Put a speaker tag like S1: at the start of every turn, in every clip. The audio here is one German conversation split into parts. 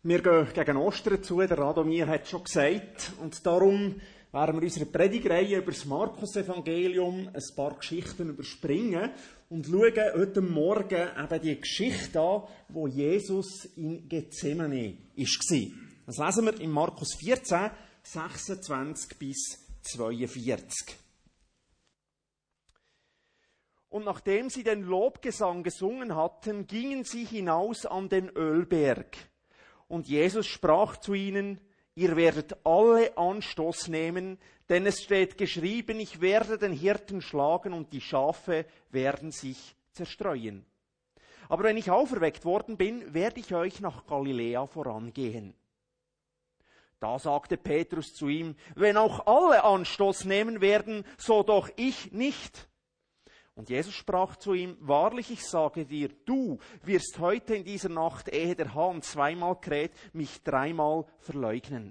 S1: Wir gehen gegen Ostern zu, der Radomir hat es schon gesagt. Und darum werden wir unsere Predigreihe über das Markus-Evangelium ein paar Geschichten überspringen und schauen heute Morgen eben die Geschichte an, wo Jesus in Gethsemane war. Das lesen wir in Markus 14, 26 bis 42. Und nachdem sie den Lobgesang gesungen hatten, gingen sie hinaus an den Ölberg. Und Jesus sprach zu ihnen: Ihr werdet alle Anstoß nehmen, denn es steht geschrieben, ich werde den Hirten schlagen und die Schafe werden sich zerstreuen. Aber wenn ich auferweckt worden bin, werde ich euch nach Galiläa vorangehen. Da sagte Petrus zu ihm: Wenn auch alle Anstoß nehmen werden, so doch ich nicht. Und Jesus sprach zu ihm: Wahrlich, ich sage dir, du wirst heute in dieser Nacht, ehe der Hahn zweimal kräht, mich dreimal verleugnen.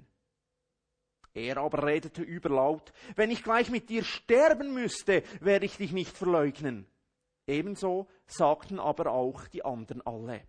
S1: Er aber redete überlaut: Wenn ich gleich mit dir sterben müsste, werde ich dich nicht verleugnen. Ebenso sagten aber auch die anderen alle.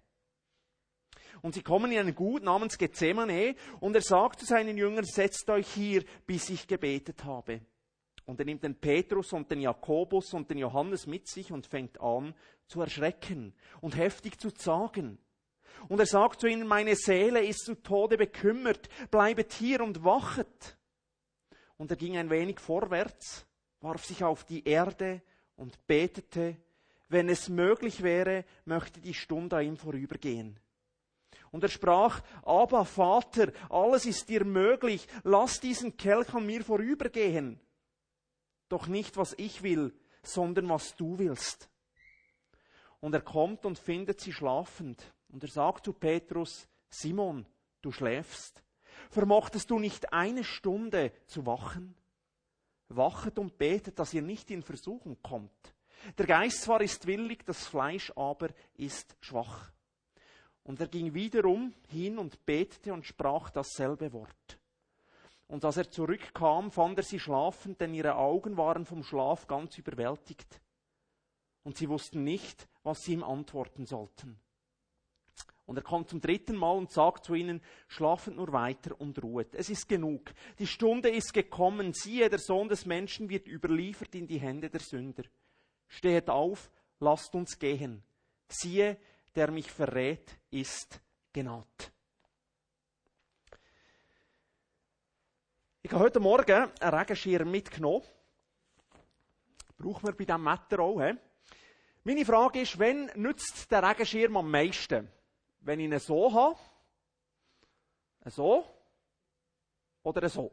S1: Und sie kommen in einen Gut namens Gethsemane, und er sagt zu seinen Jüngern: Setzt euch hier, bis ich gebetet habe. Und er nimmt den Petrus und den Jakobus und den Johannes mit sich und fängt an zu erschrecken und heftig zu zagen. Und er sagt zu ihnen: Meine Seele ist zu Tode bekümmert, bleibet hier und wachet. Und er ging ein wenig vorwärts, warf sich auf die Erde und betete: Wenn es möglich wäre, möchte die Stunde an ihm vorübergehen. Und er sprach: Abba, Vater, alles ist dir möglich, lass diesen Kelch an mir vorübergehen. Doch nicht, was ich will, sondern was du willst. Und er kommt und findet sie schlafend. Und er sagt zu Petrus: Simon, du schläfst. Vermochtest du nicht eine Stunde zu wachen? Wachet und betet, dass ihr nicht in Versuchung kommt. Der Geist zwar ist willig, das Fleisch aber ist schwach. Und er ging wiederum hin und betete und sprach dasselbe Wort. Und als er zurückkam, fand er sie schlafend, denn ihre Augen waren vom Schlaf ganz überwältigt. Und sie wussten nicht, was sie ihm antworten sollten. Und er kommt zum dritten Mal und sagt zu ihnen: Schlafet nur weiter und ruhet. Es ist genug. Die Stunde ist gekommen. Siehe, der Sohn des Menschen wird überliefert in die Hände der Sünder. Stehet auf, lasst uns gehen. Siehe, der mich verrät, ist genaht. Ich habe heute Morgen einen Regenschirm mitgenommen. Brauchen wir bei diesem Wetter auch. He? Meine Frage ist: Wann nützt der Regenschirm am meisten? Wenn ich ihn so habe, so oder so?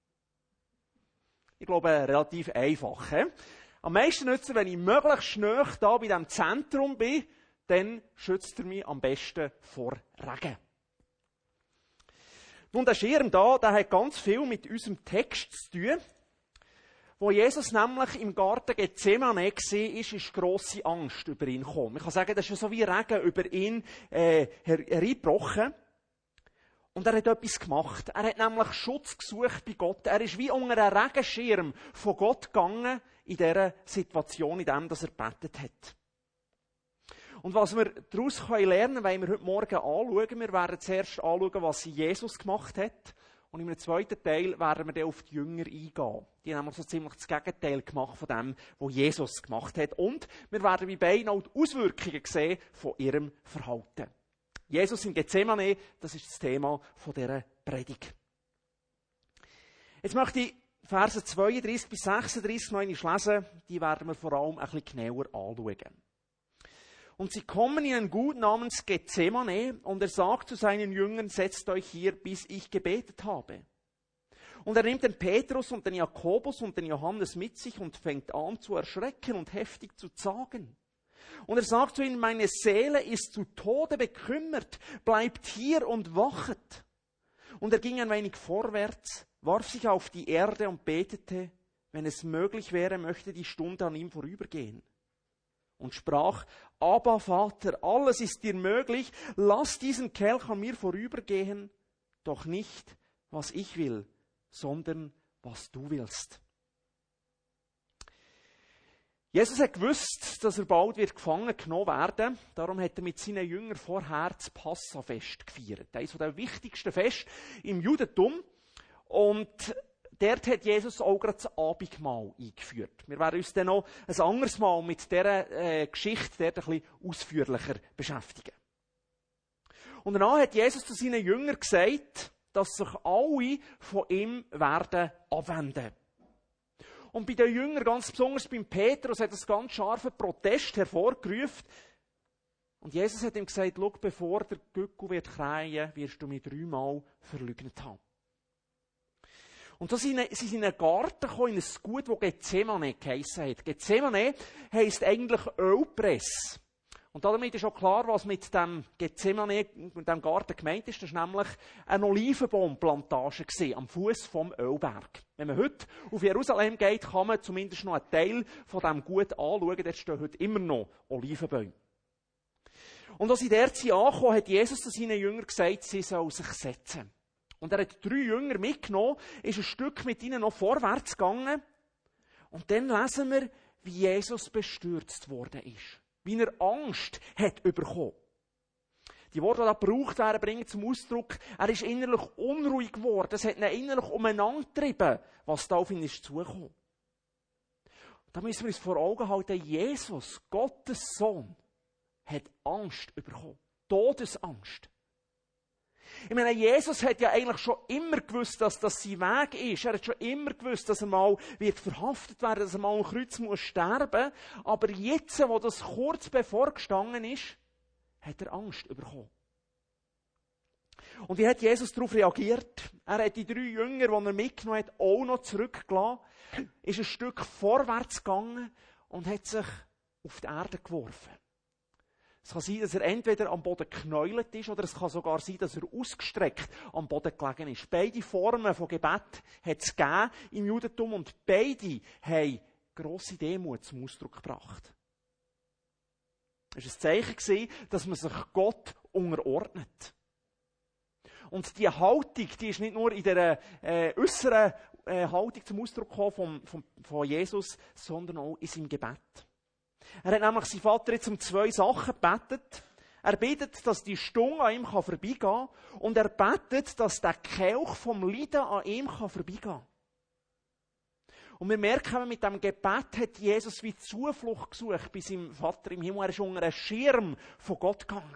S1: Ich glaube, relativ einfach. He? Am meisten nützt er, wenn ich möglichst nahe da bei diesem Zentrum bin, dann schützt er mich am besten vor Regen. Nun, der Schirm da, der hat ganz viel mit unserem Text zu tun. Wo Jesus nämlich im Garten Gethsemane war, ist grosse Angst über ihn gekommen. Ich kann sagen, das ist so wie Regen über ihn hereingebrochen. Und er hat etwas gemacht. Er hat nämlich Schutz gesucht bei Gott. Er ist wie unter einen Regenschirm von Gott gegangen in dieser Situation, in dem, dass er gebetet hat. Und was wir daraus lernen können, wollen wir heute Morgen anschauen. Wir werden zuerst anschauen, was Jesus gemacht hat. Und im zweiten Teil werden wir dann auf die Jünger eingehen. Die haben nämlich so ziemlich das Gegenteil gemacht von dem, was Jesus gemacht hat. Und wir werden bei beiden auch die Auswirkungen sehen von ihrem Verhalten. Jesus in Gethsemane, das ist das Thema von dieser Predigt. Jetzt möchte ich Verse 32 bis 36 noch einmal lesen. Die werden wir vor allem ein bisschen genauer anschauen. Und sie kommen in ein Gut namens Gethsemane, und er sagt zu seinen Jüngern: Setzt euch hier, bis ich gebetet habe. Und er nimmt den Petrus und den Jakobus und den Johannes mit sich und fängt an zu erschrecken und heftig zu zagen. Und er sagt zu ihnen: Meine Seele ist zu Tode bekümmert, bleibt hier und wachet. Und er ging ein wenig vorwärts, warf sich auf die Erde und betete: Wenn es möglich wäre, möchte die Stunde an ihm vorübergehen. Und sprach: Abba, Vater, alles ist dir möglich, lass diesen Kelch an mir vorübergehen, doch nicht, was ich will, sondern was du willst. Jesus hat gewusst, dass er bald gefangen genommen werden wird. Darum hat er mit seinen Jüngern vorher das Passafest gefeiert. Eines der wichtigsten Feste im Judentum. Und dort hat Jesus auch gerade das Abendmahl eingeführt. Wir werden uns dann noch ein anderes Mal mit dieser Geschichte dort ein bisschen ausführlicher beschäftigen. Und danach hat Jesus zu seinen Jüngern gesagt, dass sich alle von ihm werden abwenden. Und bei den Jüngern, ganz besonders beim Petrus, hat es ganz scharfen Protest hervorgerufen. Und Jesus hat ihm gesagt, schau, bevor der Gückel wird krähen, wirst du mich 3-mal verleugnet haben. Und da sind sie in einen Garten gekommen, in ein Gut, das Gethsemane geheissen hat. Gethsemane heisst eigentlich Ölpress. Und damit ist auch klar, was mit dem Gethsemane, mit dem Garten gemeint ist. Das war nämlich eine Olivenbaumplantage am Fuß vom Ölberg. Wenn man heute auf Jerusalem geht, kann man zumindest noch einen Teil von diesem Gut anschauen. Dort stehen heute immer noch Olivenbäume. Und als sie dort angekommen, hat Jesus zu seinen Jüngern gesagt, sie sollen sich setzen. Und er hat 3 Jünger mitgenommen, ist ein Stück mit ihnen noch vorwärts gegangen. Und dann lesen wir, wie Jesus bestürzt worden ist. Wie er Angst hat bekommen. Die Worte, die da gebraucht werden, bringen zum Ausdruck, er ist innerlich unruhig geworden. Es hat ihn innerlich umeinander getrieben, was da auf ihn ist zugekommen. Da müssen wir uns vor Augen halten, Jesus, Gottes Sohn, hat Angst bekommen. Todesangst. Ich meine, Jesus hat ja eigentlich schon immer gewusst, dass das sein Weg ist. Er hat schon immer gewusst, dass er mal wird verhaftet werden, dass er mal am Kreuz muss sterben. Aber jetzt, wo das kurz bevor gestanden ist, hat er Angst bekommen. Und wie hat Jesus darauf reagiert? Er hat die 3 Jünger, die er mitgenommen hat, auch noch zurückgelassen, ist ein Stück vorwärts gegangen und hat sich auf die Erde geworfen. Es kann sein, dass er entweder am Boden geknäult ist, oder es kann sogar sein, dass er ausgestreckt am Boden gelegen ist. Beide Formen von Gebet hat es gegeben im Judentum und beide haben grosse Demut zum Ausdruck gebracht. Es war ein Zeichen, dass man sich Gott unterordnet. Und die Haltung, die ist nicht nur in der äußeren Haltung zum Ausdruck gekommen von Jesus, sondern auch in seinem Gebet. Er hat nämlich seinen Vater jetzt um 2 Sachen gebetet. Er betet, dass die Stunde an ihm vorbeigehen kann. Und er betet, dass der Kelch vom Leiden an ihm vorbeigehen kann. Und wir merken, mit dem Gebet hat Jesus wie Zuflucht gesucht bei seinem Vater im Himmel. Er ist unter einen Schirm von Gott gegangen.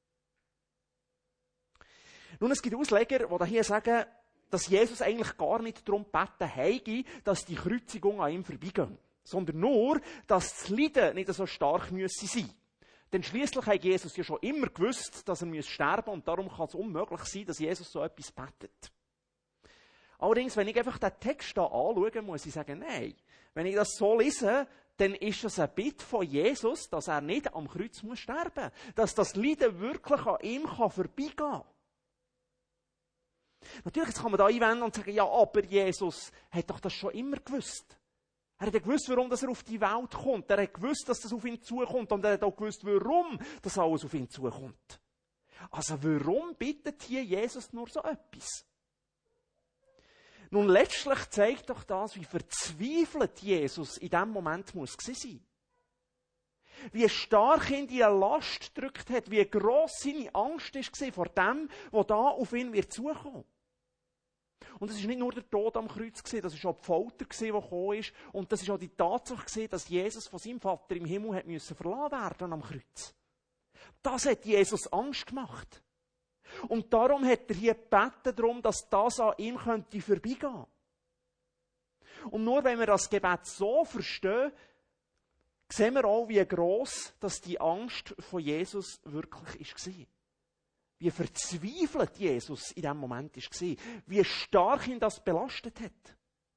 S1: Nun, es gibt Ausleger, die hier sagen, dass Jesus eigentlich gar nicht darum gebeten habe, dass die Kreuzigung an ihm vorbeigeht. Sondern nur, dass das Leiden nicht so stark müsse sein. Denn schliesslich hat Jesus ja schon immer gewusst, dass er sterben muss und darum kann es unmöglich sein, dass Jesus so etwas betet. Allerdings, wenn ich einfach den Text hier anschaue, muss ich sagen, nein. Wenn ich das so lese, dann ist das ein Bild von Jesus, dass er nicht am Kreuz muss sterben. Dass das Leiden wirklich an ihm vorbeigehen kann. Natürlich, jetzt kann man da einwenden und sagen, ja, aber Jesus hat doch das schon immer gewusst. Er hat gewusst, warum er auf die Welt kommt. Er hat gewusst, dass das auf ihn zukommt. Und er hat auch gewusst, warum das alles auf ihn zukommt. Also warum bittet hier Jesus nur so etwas? Nun, letztlich zeigt doch das, wie verzweifelt Jesus in diesem Moment muss gewesen sein. Wie stark ihn die Last gedrückt hat, wie gross seine Angst war vor dem, was da auf ihn wird zukommen. Und es war nicht nur der Tod am Kreuz, das war auch die Folter, die gekommen ist. Und das war auch die Tatsache, dass Jesus von seinem Vater im Himmel hat müssen verlassen werden am Kreuz. Das hat Jesus Angst gemacht. Und darum hat er hier gebeten darum, dass das an ihm könnte vorbeigehen. Und nur wenn wir das Gebet so verstehen, sehen wir auch, wie gross dass die Angst von Jesus wirklich war. Wie verzweifelt Jesus in diesem Moment war. Wie stark ihn das belastet hat.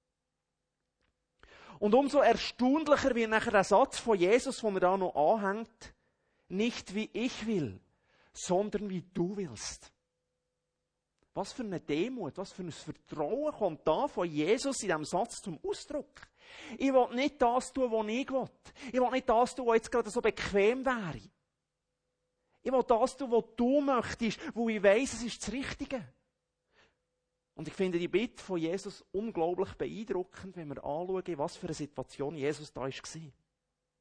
S1: Und umso erstaunlicher wird nachher der Satz von Jesus, den er da noch anhängt. Nicht wie ich will, sondern wie du willst. Was für eine Demut, was für ein Vertrauen kommt da von Jesus in diesem Satz zum Ausdruck. Ich will nicht das tun, was ich will. Ich will nicht das tun, was jetzt gerade so bequem wäre. Ich will das tun, was du möchtest, wo ich weiss, es ist das Richtige. Und ich finde die Bitte von Jesus unglaublich beeindruckend, wenn wir anschauen, was für eine Situation Jesus da war.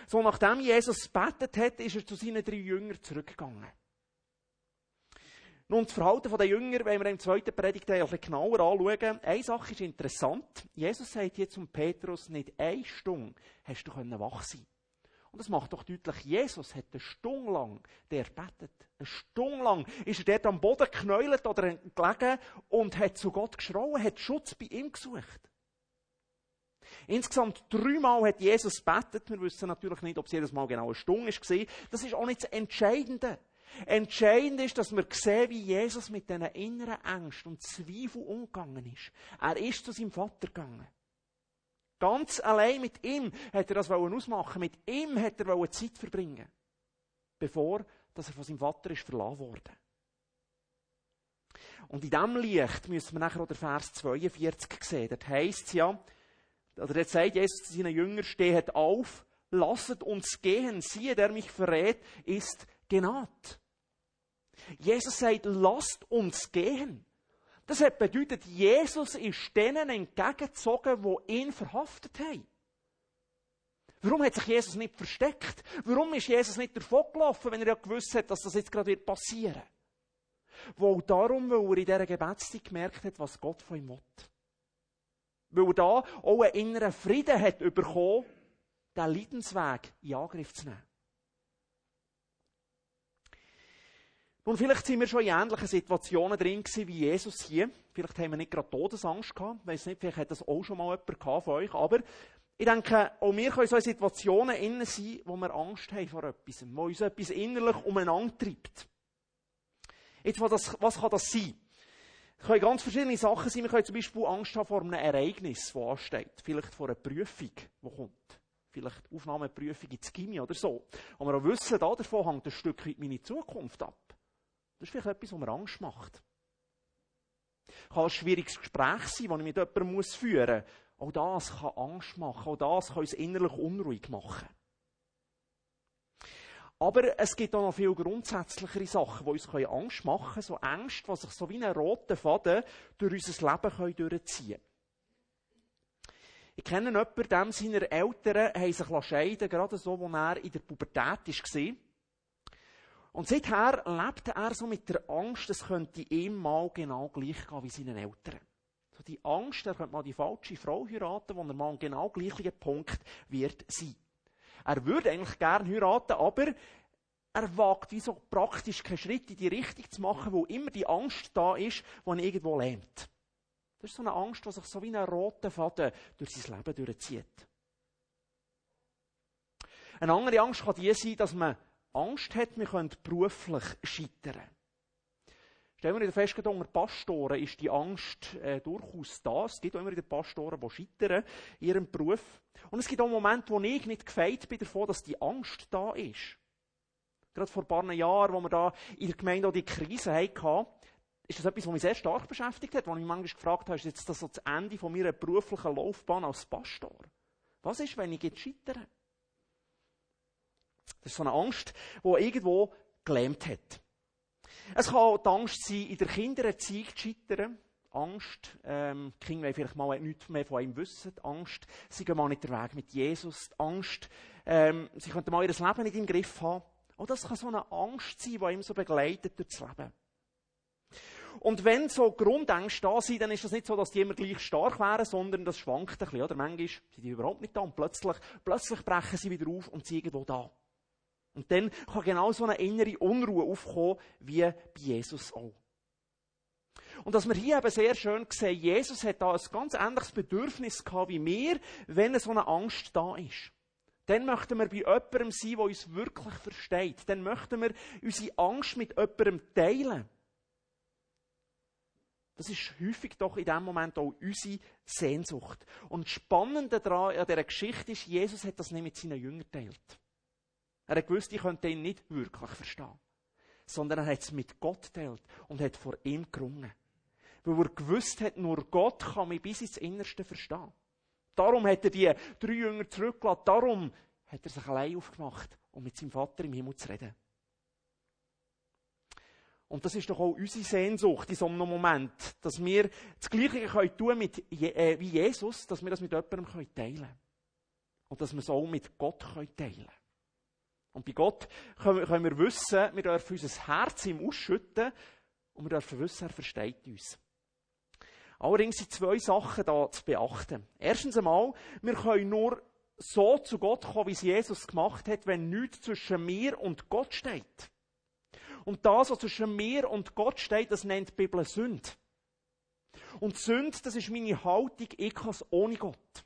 S1: So, nachdem Jesus gebetet hat, ist er zu seinen 3 Jüngern zurückgegangen. Nun, das Verhalten der Jünger, wenn wir im 2. Predigt ein bisschen genauer anschauen. Eine Sache ist interessant. Jesus sagt hier zum Petrus, nicht 1 Stunde hast du wach sein. Und das macht doch deutlich, Jesus hat 1 Stunde lang gebetet. 1 Stunde lang ist er dort am Boden geknäult oder gelegen und hat zu Gott geschrauen, hat Schutz bei ihm gesucht. Insgesamt 3 Mal hat Jesus gebetet. Wir wissen natürlich nicht, ob es jedes Mal genau 1 Stunde war. Das ist auch nicht das Entscheidende. Entscheidend ist, dass wir sehen, wie Jesus mit diesen inneren Ängsten und Zweifeln umgegangen ist. Er ist zu seinem Vater gegangen. Ganz allein mit ihm hat er das ausmachen. Mit ihm hat er Zeit verbringen, bevor er von seinem Vater ist verlassen wurde. Und in diesem Licht müssen wir nachher auch den Vers 42 sehen. Dort heisst es ja, oder dort sagt Jesus zu seinen Jüngern, stehet auf, lasset uns gehen, siehe, der mich verrät, ist genaht. Jesus sagt, lasst uns gehen. Das hat bedeutet, Jesus ist denen entgegengezogen, die ihn verhaftet haben. Warum hat sich Jesus nicht versteckt? Warum ist Jesus nicht davongelaufen, wenn er ja gewusst hat, dass das jetzt gerade passieren wird? Wohl darum, weil er in dieser Gebetszeit gemerkt hat, was Gott von ihm will. Weil er da auch einen inneren Frieden hat bekommen, den Leidensweg in Angriff zu nehmen. Nun, vielleicht sind wir schon in ähnlichen Situationen drin gewesen, wie Jesus hier. Vielleicht haben wir nicht gerade Todesangst gehabt. Ich weiss nicht, vielleicht hat das auch schon mal jemand gehabt von euch. Aber ich denke, auch wir können so in Situationen innen sein, wo wir Angst haben vor etwas, wo uns etwas innerlich umeinander treibt. Jetzt, was kann das sein? Es können ganz verschiedene Sachen sein. Wir können zum Beispiel Angst haben vor einem Ereignis, das ansteht. Vielleicht vor einer Prüfung, die kommt. Vielleicht Aufnahmeprüfung ins Gymi oder so. Und wir auch wissen, davon hängt ein Stück weit meine Zukunft ab. Das ist vielleicht etwas, was mir Angst macht. Es kann ein schwieriges Gespräch sein, das ich mit jemandem führen muss. Auch das kann Angst machen. Auch das kann uns innerlich unruhig machen. Aber es gibt auch noch viel grundsätzlichere Sachen, die uns Angst machen können. So Ängste, die sich so wie ein roter Faden durch unser Leben durchziehen können. Ich kenne jemanden, dem seine Eltern haben sich scheiden, gerade so, als er in der Pubertät war. Und seither lebte er so mit der Angst, es könnte ihm mal genau gleich gehen wie seinen Eltern. So die Angst, er könnte mal die falsche Frau heiraten, wo er mal an genau gleichen Punkt wird sein. Er würde eigentlich gerne heiraten, aber er wagt wie so praktisch keinen Schritt in die Richtung zu machen, wo immer die Angst da ist, die ihn irgendwo lähmt. Das ist so eine Angst, die sich so wie ein roter Faden durch sein Leben durchzieht. Eine andere Angst kann die sein, dass man Angst hat, wir können beruflich scheitern. Stellen wir fest, unter Pastoren ist die Angst durchaus da. Es gibt auch immer wieder Pastoren, die scheitern in ihrem Beruf. Und es gibt auch Momente, wo ich nicht gefeit bin davon, dass die Angst da ist. Gerade vor ein paar Jahren, wo wir da in der Gemeinde auch die Krise hatten, ist das etwas, was mich sehr stark beschäftigt hat, wo ich mich manchmal gefragt habe, ist jetzt das so das Ende von meiner beruflichen Laufbahn als Pastor? Was ist, wenn ich jetzt scheitere? Das ist so eine Angst, die irgendwo gelähmt hat. Es kann auch die Angst sein, in der Kindererziehung zu scheitern. Angst, die Kinder wollen vielleicht mal nichts mehr von ihm wissen. Die Angst, sie gehen mal nicht den Weg mit Jesus. Die Angst, sie könnten mal ihr Leben nicht im Griff haben. Auch das kann so eine Angst sein, die ihm so begleitet durch das Leben. Und wenn so Grundängste da sind, dann ist das nicht so, dass die immer gleich stark wären, sondern das schwankt ein bisschen. Oder? Manchmal sind die überhaupt nicht da und plötzlich brechen sie wieder auf und sind irgendwo da. Und dann kann genau so eine innere Unruhe aufkommen, wie bei Jesus auch. Und dass wir hier eben sehr schön sehen, Jesus hat da ein ganz ähnliches Bedürfnis gehabt wie wir, wenn so eine Angst da ist. Dann möchten wir bei jemandem sein, der uns wirklich versteht. Dann möchten wir unsere Angst mit jemandem teilen. Das ist häufig doch in diesem Moment auch unsere Sehnsucht. Und das Spannende daran an dieser Geschichte ist, Jesus hat das nicht mit seinen Jüngern geteilt. Er hat gewusst, ich könnte ihn nicht wirklich verstehen. Sondern er hat es mit Gott geteilt und hat vor ihm gerungen. Weil er gewusst hat, nur Gott kann mich bis ins Innerste verstehen. Darum hat er die 3 Jünger zurückgelassen. Darum hat er sich allein aufgemacht, um mit seinem Vater im Himmel zu reden. Und das ist doch auch unsere Sehnsucht in so einem Moment, dass wir das Gleiche tun können wie Jesus, dass wir das mit jemandem teilen können. Und dass wir es auch mit Gott teilen können. Und bei Gott können wir wissen, wir dürfen unser Herz ihm ausschütten und wir dürfen wissen, er versteht uns. Allerdings sind 2 Sachen da zu beachten. Erstens einmal, wir können nur so zu Gott kommen, wie es Jesus gemacht hat, wenn nichts zwischen mir und Gott steht. Und das, was zwischen mir und Gott steht, das nennt die Bibel Sünde. Und Sünde, das ist meine Haltung, ich kann es ohne Gott.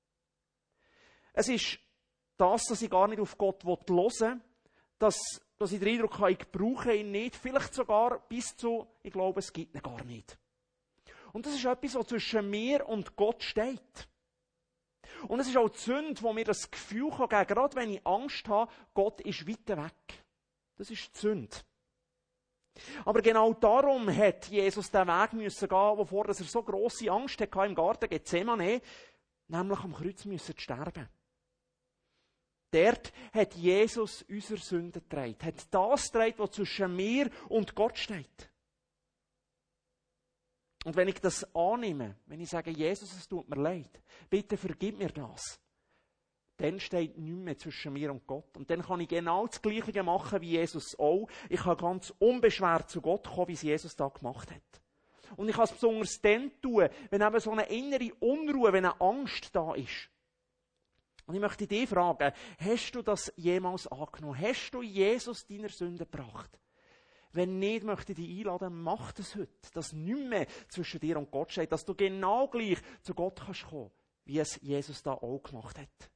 S1: Es ist das, dass ich gar nicht auf Gott hören will, dass ich den Eindruck habe, ich brauche ihn nicht, vielleicht sogar bis zu, ich glaube, es gibt ihn gar nicht. Und das ist etwas, was zwischen mir und Gott steht. Und es ist auch die Sünde, wo mir das Gefühl geben kann, gerade wenn ich Angst habe, Gott ist weiter weg. Das ist die Sünde. Aber genau darum hat Jesus den Weg müssen gehen, wovor er so grosse Angst hatte im Garten Gethsemane, nämlich am Kreuz müssen sterben. Dort hat Jesus unsere Sünden getragen, hat das getragen, was zwischen mir und Gott steht. Und wenn ich das annehme, wenn ich sage, Jesus, es tut mir leid, bitte vergib mir das, dann steht nichts mehr zwischen mir und Gott. Und dann kann ich genau das Gleiche machen wie Jesus auch. Ich kann ganz unbeschwert zu Gott kommen, wie es Jesus da gemacht hat. Und ich kann es besonders dann tun, wenn eben so eine innere Unruhe, wenn eine Angst da ist. Und ich möchte dich fragen, hast du das jemals angenommen? Hast du Jesus deiner Sünde gebracht? Wenn nicht, möchte ich dich einladen, mach das heute. Dass nichts mehr zwischen dir und Gott steht. Dass du genau gleich zu Gott kannst kommen, wie es Jesus da auch gemacht hat.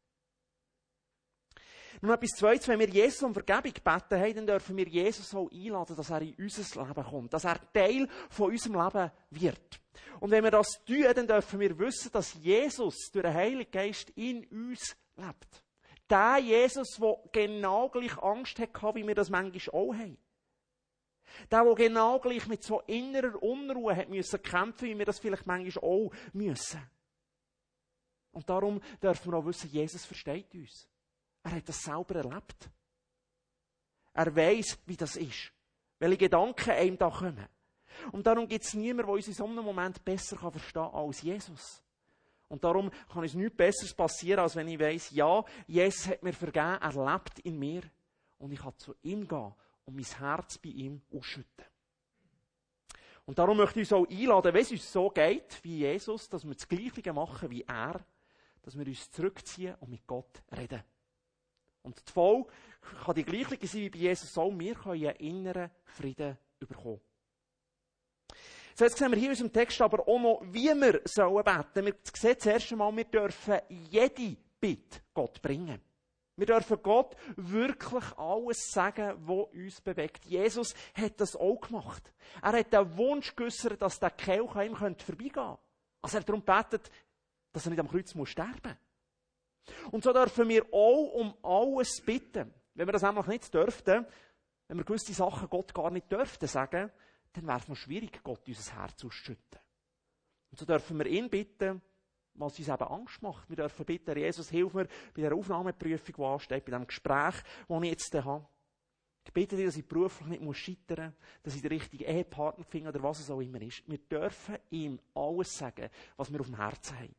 S1: Nun etwas Zweites, wenn wir Jesus um Vergebung gebeten haben, dann dürfen wir Jesus auch einladen, dass er in unser Leben kommt. Dass er Teil von unserem Leben wird. Und wenn wir das tun, dann dürfen wir wissen, dass Jesus durch den Heiligen Geist in uns lebt. Der Jesus, der genau gleich Angst hatte, wie wir das manchmal auch haben. Der genau gleich mit so innerer Unruhe hat müssen kämpfen, wie wir das vielleicht manchmal auch müssen. Und darum dürfen wir auch wissen, Jesus versteht uns. Er hat das selber erlebt. Er weiss, wie das ist. Welche Gedanken einem da kommen. Und darum gibt es niemanden, der uns in so einem Moment besser verstehen kann als Jesus. Und darum kann es nichts Besseres passieren, als wenn ich weiss, ja, Jesus hat mir vergeben, er lebt in mir. Und ich kann zu ihm gehen und mein Herz bei ihm ausschütten. Und darum möchte ich uns auch einladen, wenn es uns so geht wie Jesus, dass wir das Gleiche machen wie er, dass wir uns zurückziehen und mit Gott reden. Und die Folge kann die gleiche sein wie bei Jesus auch. Wir können einen inneren Frieden bekommen. So, jetzt sehen wir hier in unserem Text aber auch noch, wie wir beten sollen. Wir sehen zuerst einmal, wir dürfen jede Bitte Gott bringen. Wir dürfen Gott wirklich alles sagen, was uns bewegt. Jesus hat das auch gemacht. Er hat den Wunsch geäussert, dass der Kelch an ihm vorbeigehen könnte. Also er hat darum gebetet, dass er nicht am Kreuz sterben muss. Und so dürfen wir auch um alles bitten. Wenn wir das nämlich nicht dürften, wenn wir gewisse Sachen Gott gar nicht dürften sagen, dann wäre es noch schwierig, Gott unser Herz auszuschütten. Und so dürfen wir ihn bitten, was uns eben Angst macht. Wir dürfen bitten, Jesus, hilf mir bei der Aufnahmeprüfung, die ansteht, bei dem Gespräch, das ich jetzt habe. Ich bitte dich, dass ich beruflich nicht scheitern muss, dass ich den richtigen Ehepartner finde oder was es auch immer ist. Wir dürfen ihm alles sagen, was wir auf dem Herzen haben.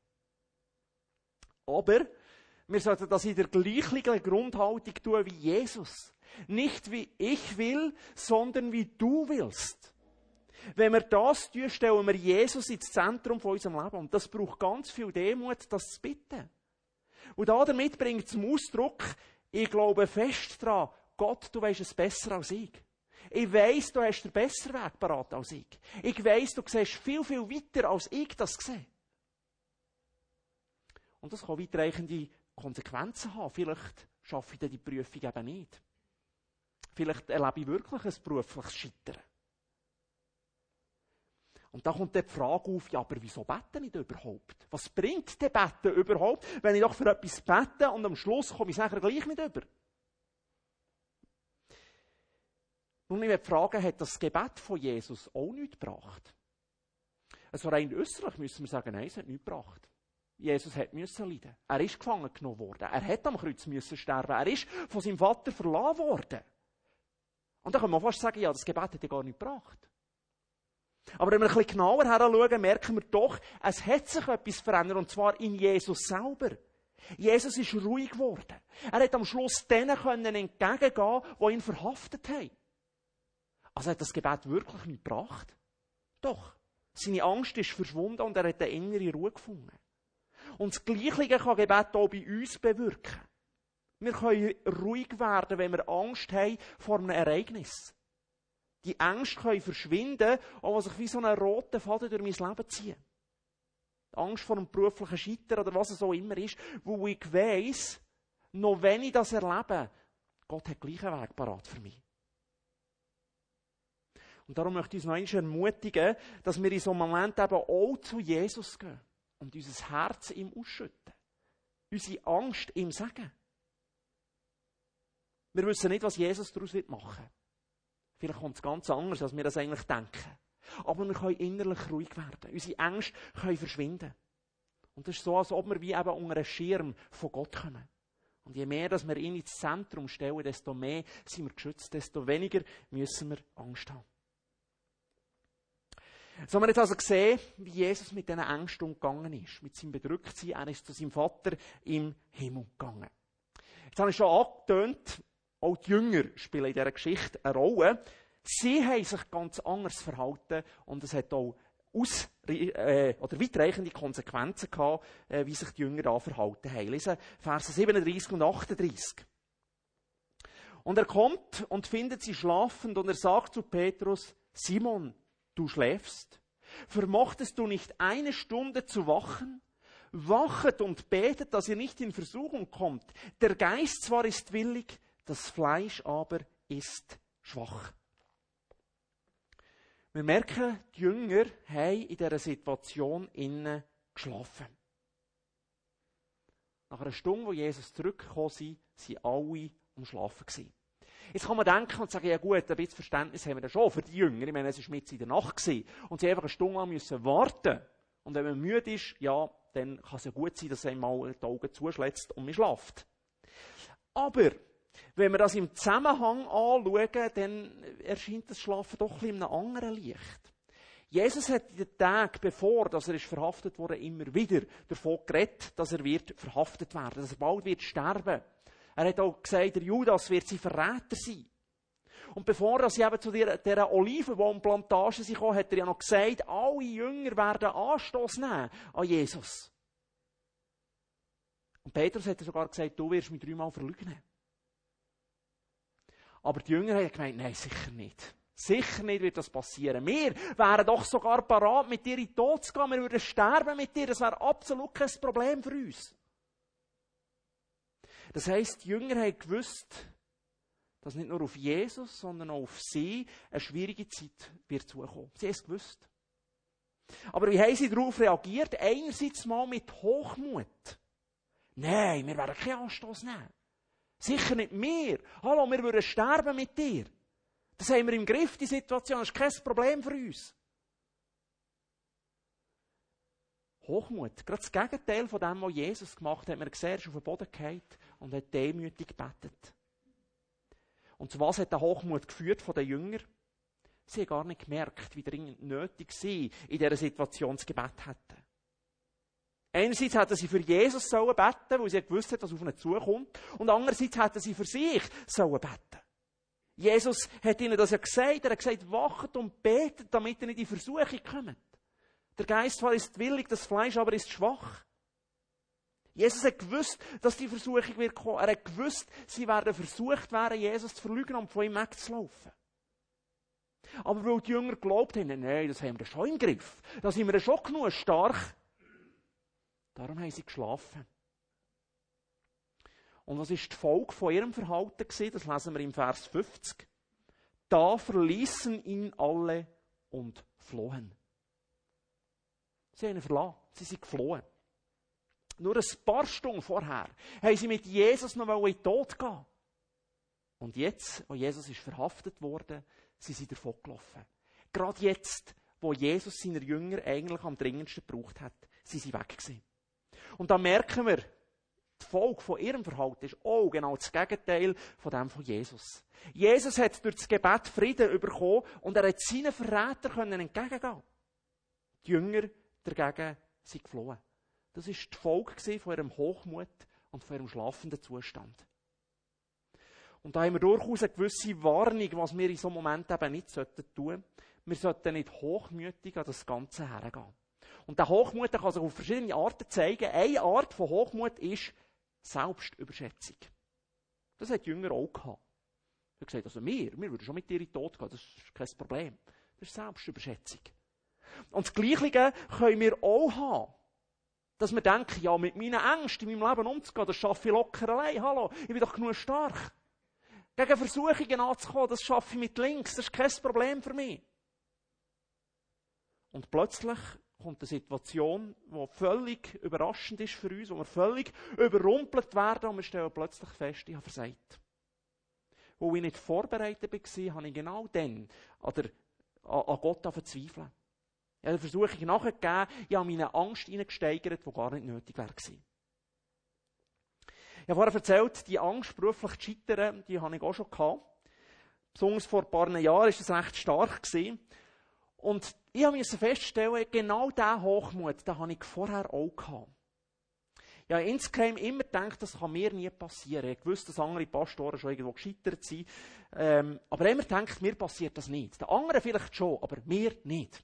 S1: Aber wir sollten das in der gleichen Grundhaltung tun wie Jesus. Nicht wie ich will, sondern wie du willst. Wenn wir das tun, stellen wir Jesus ins Zentrum von unserem Leben. Und das braucht ganz viel Demut, das zu bitten. Und damit bringt es zum Ausdruck, ich glaube fest daran, Gott, du weisst es besser als ich. Ich weiss, du hast den besseren Weg parat als ich. Ich weiss, du siehst viel, viel weiter, als ich das sehe. Und das kann weitreichende Konsequenzen haben. Vielleicht schaffe ich dann die Prüfung eben nicht. Vielleicht erlebe ich wirklich ein berufliches Scheitern. Und da kommt dann die Frage auf, ja, aber wieso bete ich denn überhaupt? Was bringt denn Beten überhaupt, wenn ich doch für etwas bete und am Schluss komme ich nachher gleich nicht über? Nun, ich möchte fragen, hat das Gebet von Jesus auch nichts gebracht? Also rein äußerlich müssen wir sagen, nein, es hat nichts gebracht. Jesus hat müssen leiden. Er ist gefangen genommen worden. Er hat am Kreuz müssen sterben. Er ist von seinem Vater verlassen worden. Und da kann man fast sagen, ja, das Gebet hat ja gar nichts gebracht. Aber wenn wir ein bisschen genauer heranschauen, merken wir doch, es hat sich etwas verändert, und zwar in Jesus selber. Jesus ist ruhig geworden. Er hat am Schluss denen entgegengehen, die ihn verhaftet haben. Also hat das Gebet wirklich nichts gebracht? Doch. Seine Angst ist verschwunden und er hat eine innere Ruhe gefunden. Und das Gleiche kann Gebet auch bei uns bewirken. Wir können ruhig werden, wenn wir Angst haben vor einem Ereignis. Die Ängste können verschwinden, aber sich wie so einen roten Faden durch mein Leben ziehen. Die Angst vor einem beruflichen Scheitern oder was es auch immer ist, wo ich weiss, noch wenn ich das erlebe, Gott hat gleich einen Weg parat für mich. Und darum möchte ich uns noch einmal ermutigen, dass wir in so einem Moment eben auch zu Jesus gehen und unser Herz ihm ausschütten. Unsere Angst ihm sagen. Wir wissen nicht, was Jesus daraus machen wird. Vielleicht kommt es ganz anders, als wir das eigentlich denken. Aber wir können innerlich ruhig werden. Unsere Ängste können verschwinden. Und das ist so, als ob wir wie eben unter einen Schirm von Gott kommen. Und je mehr, dass wir ihn ins Zentrum stellen, desto mehr sind wir geschützt, desto weniger müssen wir Angst haben. So haben wir jetzt also gesehen, wie Jesus mit diesen Ängsten umgegangen ist. Mit seinem Bedrücktsein. Er ist zu seinem Vater im Himmel gegangen. Jetzt habe ich schon angetönt, auch die Jünger spielen in dieser Geschichte eine Rolle. Sie haben sich ganz anders verhalten und es hat auch weitreichende Konsequenzen gehabt, wie sich die Jünger da verhalten haben. Lesen Verse 37 und 38. Und er kommt und findet sie schlafend und er sagt zu Petrus, Simon, du schläfst. Vermochtest du nicht 1 Stunde zu wachen? Wachet und betet, dass ihr nicht in Versuchung kommt. Der Geist zwar ist willig, das Fleisch aber ist schwach. Wir merken, die Jünger haben in dieser Situation innen geschlafen. Nach einer Stunde, wo Jesus zurückgekommen ist, waren alle am Schlafen gewesen. Jetzt kann man denken und sagen, ja gut, ein bisschen Verständnis haben wir da schon für die Jünger. Ich meine, es war mitten in der Nacht gewesen. Und sie einfach eine Stunde lang müssen warten. Und wenn man müde ist, ja, dann kann es ja gut sein, dass einem mal die Augen zuschlägt und man schläft. Aber wenn wir das im Zusammenhang anschauen, dann erscheint das Schlafen doch ein bisschen in einem anderen Licht. Jesus hat in den Tagen, bevor dass er verhaftet wurde, immer wieder davon geredet, dass er wird verhaftet werden, dass er bald wird sterben. Er hat auch gesagt, der Judas wird sein Verräter sein. Und bevor sie eben zu dieser Olivenbaumplantage kamen, hat er ja noch gesagt, alle Jünger werden Anstoß nehmen an Jesus. Und Petrus hat sogar gesagt, du wirst mich 3-mal verleugnen. Aber die Jünger haben gemeint, nein, sicher nicht. Sicher nicht wird das passieren. Wir wären doch sogar parat, mit dir in den Tod zu gehen. Wir würden sterben mit dir. Das wäre absolut kein Problem für uns. Das heisst, die Jünger haben gewusst, dass nicht nur auf Jesus, sondern auch auf sie eine schwierige Zeit wird zukommen. Sie haben es gewusst. Aber wie haben sie darauf reagiert? Einerseits mal mit Hochmut. Nein, wir werden keinen Anstoß nehmen. Sicher nicht mehr. Hallo, wir würden sterben mit dir. Das haben wir im Griff, die Situation. Das ist kein Problem für uns. Hochmut. Gerade das Gegenteil von dem, was Jesus gemacht hat. Man gesehen, er ist auf den Boden gefallen und hat demütig gebetet. Und zu was hat der Hochmut geführt von den Jüngern? Sie haben gar nicht gemerkt, wie dringend nötig sie in dieser Situation das Gebet hätten. Einerseits hätten sie für Jesus beten sollen, weil sie gewusst haben, dass auf ihn zukommt. Und andererseits hätten sie für sich beten sollen. Jesus hat ihnen das ja gesagt. Er hat gesagt, wachet und betet, damit ihr nicht in Versuchung kommt. Der Geist zwar ist willig, das Fleisch aber ist schwach. Jesus hat gewusst, dass die Versuchung wird kommen. Er hat gewusst, sie werden versucht werden, Jesus zu verleugnen und von ihm wegzulaufen. Aber weil die Jünger geglaubt haben, nein, das haben wir schon im Griff. Da sind wir schon genug stark. Darum haben sie geschlafen. Und was ist die Folge von ihrem Verhalten gewesen? Das lesen wir im Vers 50. Da verließen ihn alle und flohen. Sie haben ihn verlassen. Sie sind geflohen. Nur ein paar Stunden vorher haben sie mit Jesus noch in den Tod gehen. Und jetzt, wo Jesus ist verhaftet worden, sind sie davon gelaufen. Gerade jetzt, wo Jesus seine Jünger eigentlich am dringendsten gebraucht hat, sind sie weg gewesen. Und da merken wir, die Folge von ihrem Verhalten ist auch genau das Gegenteil von dem von Jesus. Jesus hat durch das Gebet Frieden bekommen und er hat seinen Verrätern entgegengehen. Die Jünger dagegen sind geflohen. Das war die Folge von ihrem Hochmut und von ihrem schlafenden Zustand. Und da haben wir durchaus eine gewisse Warnung, was wir in so einem Moment eben nicht tun sollten. Wir sollten nicht hochmütig an das Ganze hergehen. Und der Hochmut kann sich auf verschiedene Arten zeigen. Eine Art von Hochmut ist Selbstüberschätzung. Das hat die Jünger auch gehabt. Er hat gesagt, also wir würden schon mit dir in den Tod gehen, das ist kein Problem. Das ist Selbstüberschätzung. Und das Gleiche können wir auch haben. Dass wir denken, ja, mit meinen Ängsten in meinem Leben umzugehen, das schaffe ich locker allein. Hallo, ich bin doch genug stark. Gegen Versuchungen anzukommen, das schaffe ich mit links, das ist kein Problem für mich. Und plötzlich kommt eine Situation, die völlig überraschend ist für uns, wo wir völlig überrumpelt werden und wir stellen plötzlich fest, ich habe versagt. Wo ich nicht vorbereitet war, habe ich genau dann an Gott verzweifeln. Ich habe der Versuchung nachgegeben, ich habe meine Angst hineingesteigert, die gar nicht nötig wäre. Ich habe vorher erzählt, die Angst, beruflich zu scheitern, die habe ich auch schon gehabt. Besonders vor ein paar Jahren war das recht stark gewesen. Und ich musste feststellen, genau diesen Hochmut, den habe ich vorher auch gehabt. Ja, insgeheim immer gedacht, das kann mir nie passieren. Ich wusste, dass andere Pastoren schon irgendwo gescheitert sind. Aber immer gedacht, mir passiert das nicht. Den anderen vielleicht schon, aber mir nicht.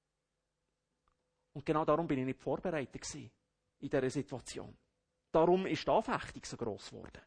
S1: Und genau darum bin ich nicht vorbereitet gewesen in dieser Situation. Darum ist die Anfechtung so gross geworden.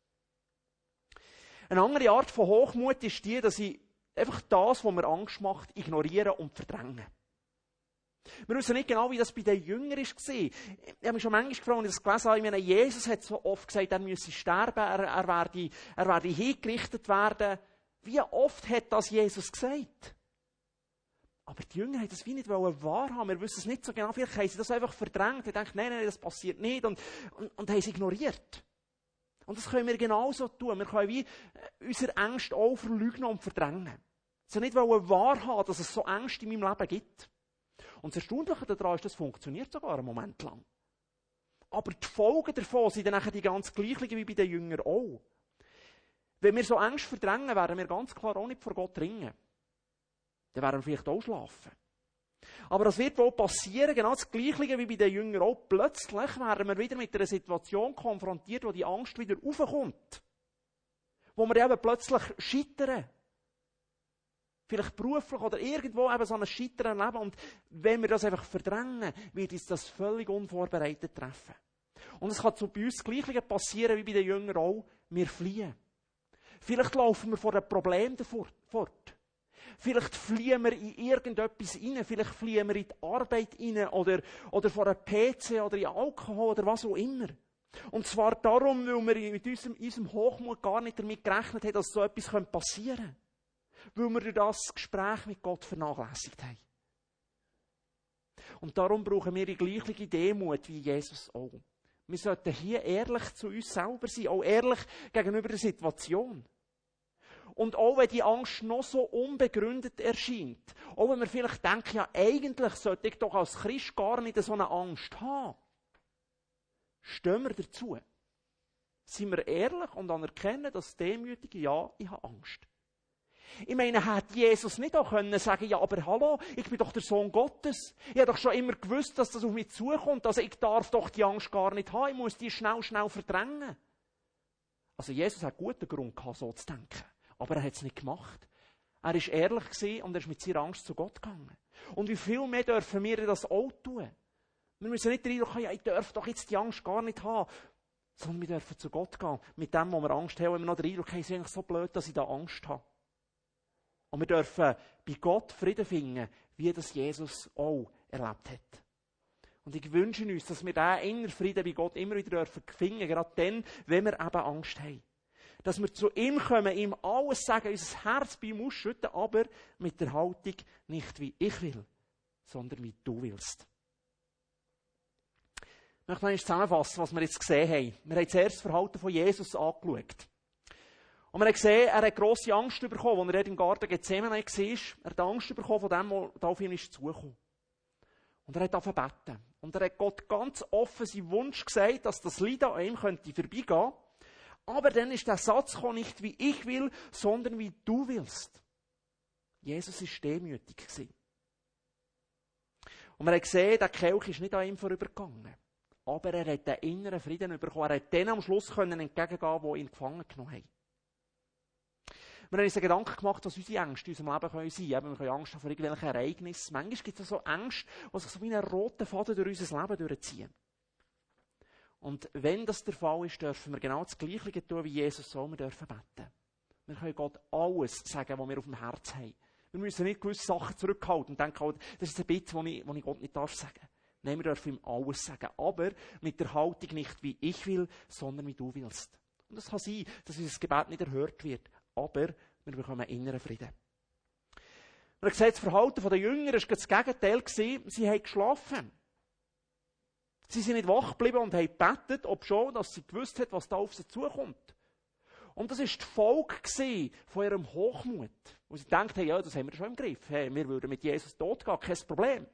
S1: Eine andere Art von Hochmut ist die, dass ich einfach das, was mir Angst macht, ignoriere und verdränge. Wir wissen nicht genau, wie das bei den Jüngern war. Ich habe mich schon manchmal gefragt, als ich das gelesen habe, ich meine, Jesus hat so oft gesagt, er müsse sterben, er werde hingerichtet werden. Wie oft hat das Jesus gesagt? Aber die Jünger haben das wie nicht wahrhaben. Wir wissen es nicht so genau. Vielleicht haben sie das einfach verdrängt. Sie denken, nein, das passiert nicht. Und haben es ignoriert. Und das können wir genauso tun. Wir können wie unsere Ängste auch verleugnen und verdrängen. Sie nicht wahrhaben, dass es so Ängste in meinem Leben gibt. Und das Erstaunliche daran ist, das funktioniert sogar einen Moment lang. Aber die Folgen davon sind dann die ganz gleichen wie bei den Jüngern auch. Wenn wir so Ängste verdrängen, werden wir ganz klar auch nicht vor Gott ringen. Dann werden wir vielleicht auch schlafen. Aber das wird wohl passieren, genau das Gleiche wie bei den Jüngern auch. Plötzlich werden wir wieder mit einer Situation konfrontiert, wo die Angst wieder raufkommt. Wo wir eben plötzlich scheitern. Vielleicht beruflich oder irgendwo eben so ein Scheitern erleben. Und wenn wir das einfach verdrängen, wird uns das völlig unvorbereitet treffen. Und es kann bei uns das Gleiche passieren wie bei den Jüngern auch. Wir fliehen. Vielleicht laufen wir vor einem Problem fort. Vielleicht fliehen wir in irgendetwas rein, vielleicht fliehen wir in die Arbeit rein oder vor einem PC oder in Alkohol oder was auch immer. Und zwar darum, weil wir mit unserem Hochmut gar nicht damit gerechnet haben, dass so etwas passieren könnte. Weil wir durch das Gespräch mit Gott vernachlässigt haben. Und darum brauchen wir die gleiche Demut wie Jesus auch. Wir sollten hier ehrlich zu uns selber sein, auch ehrlich gegenüber der Situation. Und auch wenn die Angst noch so unbegründet erscheint, auch wenn wir vielleicht denken, ja eigentlich sollte ich doch als Christ gar nicht so eine Angst haben, stehen wir dazu. Sind wir ehrlich und anerkennen das Demütige, ja, ich habe Angst. Ich meine, hätte Jesus nicht auch können sagen, ja, aber hallo, ich bin doch der Sohn Gottes. Ich habe doch schon immer gewusst, dass das auf mich zukommt, also ich darf doch die Angst gar nicht haben, ich muss die schnell verdrängen. Also Jesus hat guten Grund gehabt, so zu denken. Aber er hat es nicht gemacht. Er war ehrlich gewesen und er ist mit seiner Angst zu Gott gegangen. Und wie viel mehr dürfen wir das auch tun? Wir müssen nicht reinkommen, ja, ich darf doch jetzt die Angst gar nicht haben. Sondern wir dürfen zu Gott gehen. Mit dem, wo wir Angst haben, wenn wir noch den Eindruck haben, es ist eigentlich so blöd, dass ich da Angst habe. Und wir dürfen bei Gott Frieden finden, wie das Jesus auch erlebt hat. Und ich wünsche uns, dass wir diesen inneren Frieden bei Gott immer wieder finden dürfen, gerade dann, wenn wir eben Angst haben. Dass wir zu ihm kommen, ihm alles sagen, unser Herz bei ihm ausschütten, aber mit der Haltung nicht wie ich will, sondern wie du willst. Ich möchte noch zusammenfassen, was wir jetzt gesehen haben. Wir haben zuerst das Verhalten von Jesus angeschaut. Und wir haben gesehen, er hat grosse Angst bekommen, als er im Garten Gethsemane war. Er hat Angst bekommen von dem, was da auf ihn ist zugekommen. Und er hat angefangen zu beten. Und er hat Gott ganz offen seinen Wunsch gesagt, dass das Leiden an ihm vorbeigehen könnte. Aber dann ist der Satz gekommen, nicht wie ich will, sondern wie du willst. Jesus war demütig. Und wir haben gesehen, der Kelch ist nicht an ihm vorübergegangen. Aber er hat den inneren Frieden bekommen. Er hat denen am Schluss entgegengehen, die ihn gefangen genommen haben. Wir haben uns Gedanken gemacht, was unsere Ängste in unserem Leben sein können. Wir können Angst haben vor irgendwelchen Ereignissen. Manchmal gibt es so Ängste, die sich so wie einen roten Faden durch unser Leben durchziehen. Und wenn das der Fall ist, dürfen wir genau das Gleiche tun wie Jesus so. Wir dürfen beten. Wir können Gott alles sagen, was wir auf dem Herzen haben. Wir müssen nicht gewisse Sachen zurückhalten und denken, oh, das ist ein Bitte, das ich Gott nicht sagen darf. Nein, wir dürfen ihm alles sagen. Aber mit der Haltung nicht, wie ich will, sondern wie du willst. Und es kann sein, dass unser Gebet nicht erhört wird. Aber wir bekommen inneren Frieden. Wir haben gesehen, das Verhalten der Jünger war das Gegenteil. Sie haben geschlafen. Sie sind nicht wach geblieben und haben gebetet, obschon, dass sie gewusst haben, was da auf sie zukommt. Und das war die Folge von ihrem Hochmut. Wo sie gedacht haben, ja, das haben wir schon im Griff. Hey, wir würden mit Jesus totgehen, kein Problem.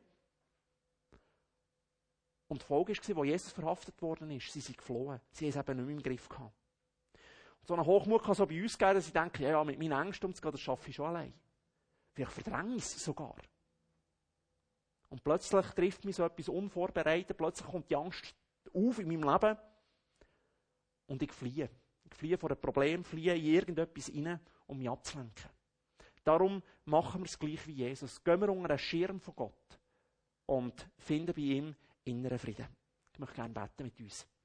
S1: Und die Folge war, wo Jesus verhaftet worden ist, sie sind geflohen. Sie haben es eben nicht mehr im Griff gehabt. Und so eine Hochmut kann so bei uns gehen, dass sie denken, ja, mit meinen Ängsten umzugehen, das schaffe ich schon allein. Vielleicht verdränge ich es sogar. Und plötzlich trifft mich so etwas unvorbereitet, plötzlich kommt die Angst auf in meinem Leben und ich fliehe. Ich fliehe vor einem Problem, fliehe in irgendetwas rein, um mich abzulenken. Darum machen wir es gleich wie Jesus. Gehen wir unter einen Schirm von Gott und finden bei ihm inneren Frieden. Ich möchte gerne beten mit uns.